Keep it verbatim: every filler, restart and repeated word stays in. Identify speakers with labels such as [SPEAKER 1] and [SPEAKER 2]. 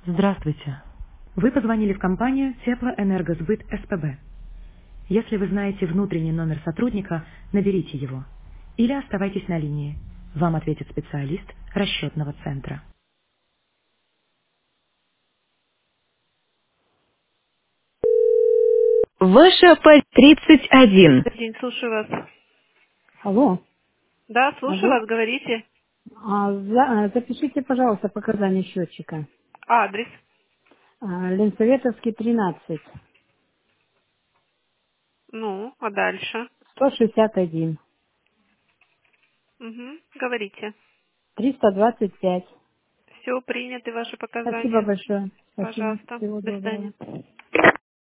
[SPEAKER 1] Здравствуйте. Вы позвонили в компанию Теплоэнергосбыт СПБ. Если вы знаете внутренний номер сотрудника, наберите его. Или оставайтесь на линии. Вам ответит специалист расчетного центра. Ваша по тридцать один.
[SPEAKER 2] День, слушаю вас.
[SPEAKER 3] Алло,
[SPEAKER 2] Да, слушаю
[SPEAKER 3] алло.
[SPEAKER 2] вас, говорите.
[SPEAKER 3] А, за- а, запишите, пожалуйста, показания счетчика.
[SPEAKER 2] Адрес.
[SPEAKER 3] А, Ленсоветовский тринадцать,
[SPEAKER 2] Ну, а дальше?
[SPEAKER 3] сто шестьдесят один,
[SPEAKER 2] Угу, говорите.
[SPEAKER 3] триста двадцать пять.
[SPEAKER 2] Все, приняты ваши
[SPEAKER 3] Спасибо
[SPEAKER 2] показания.
[SPEAKER 3] большое. Спасибо.
[SPEAKER 2] Пожалуйста.
[SPEAKER 3] Всего
[SPEAKER 2] До
[SPEAKER 3] доброго.
[SPEAKER 2] свидания.